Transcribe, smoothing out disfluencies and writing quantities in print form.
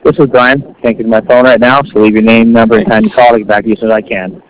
This is Brian. Can't get my phone right now, so leave your name, number, and time to call. I'll get back to you as soon as I can.